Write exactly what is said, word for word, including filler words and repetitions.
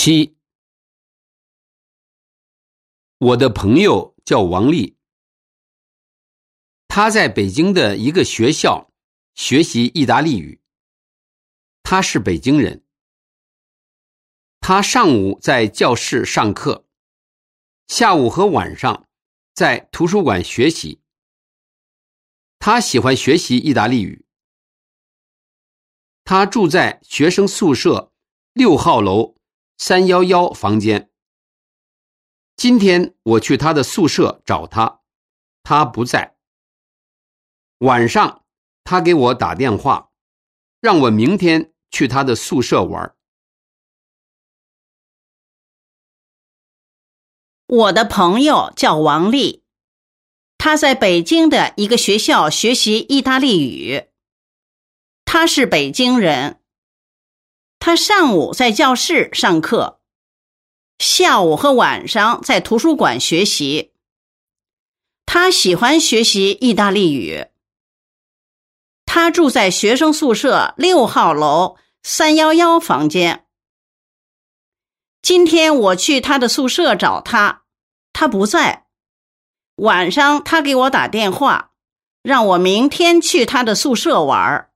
七，我的朋友叫王丽，他在北京的一个学校学习意大利语，他是北京人。他上午在教室上课，下午和晚上在图书馆学习。他喜欢学习意大利语。他住在学生宿舍六号楼三一一房间。今天我去他的宿舍找他，他不在。晚上他给我打电话，让我明天去他的宿舍玩。 我的朋友叫王丽，他在北京的一个学校学习意大利语。他是北京人。他上午在教室上课，下午和晚上在图书馆学习。他喜欢学习意大利语。他住在学生宿舍六号楼三一一房间。今天我去他的宿舍找他，他不在。晚上他给我打电话，让我明天去他的宿舍玩。